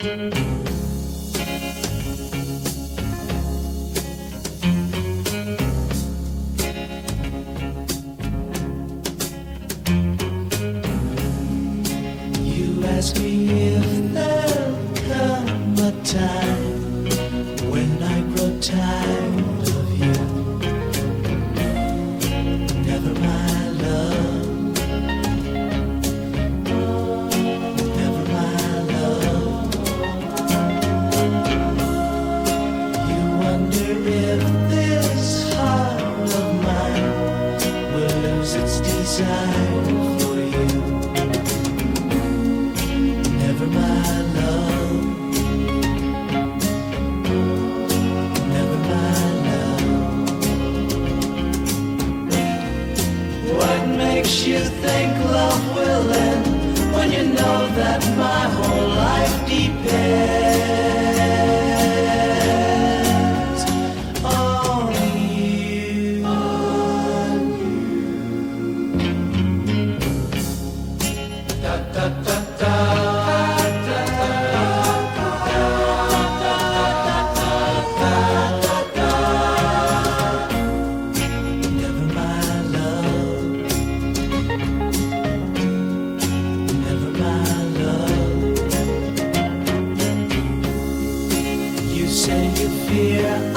You ask me if there'll come a time when I grow tired of you. Never my love, never my love. You wonder if this heart of mine will lose its desire for you. Never my love, never my love. What makes you think love will end when you know that my whole life depends on you? Da da da da. Never my love, never my love. You say you fear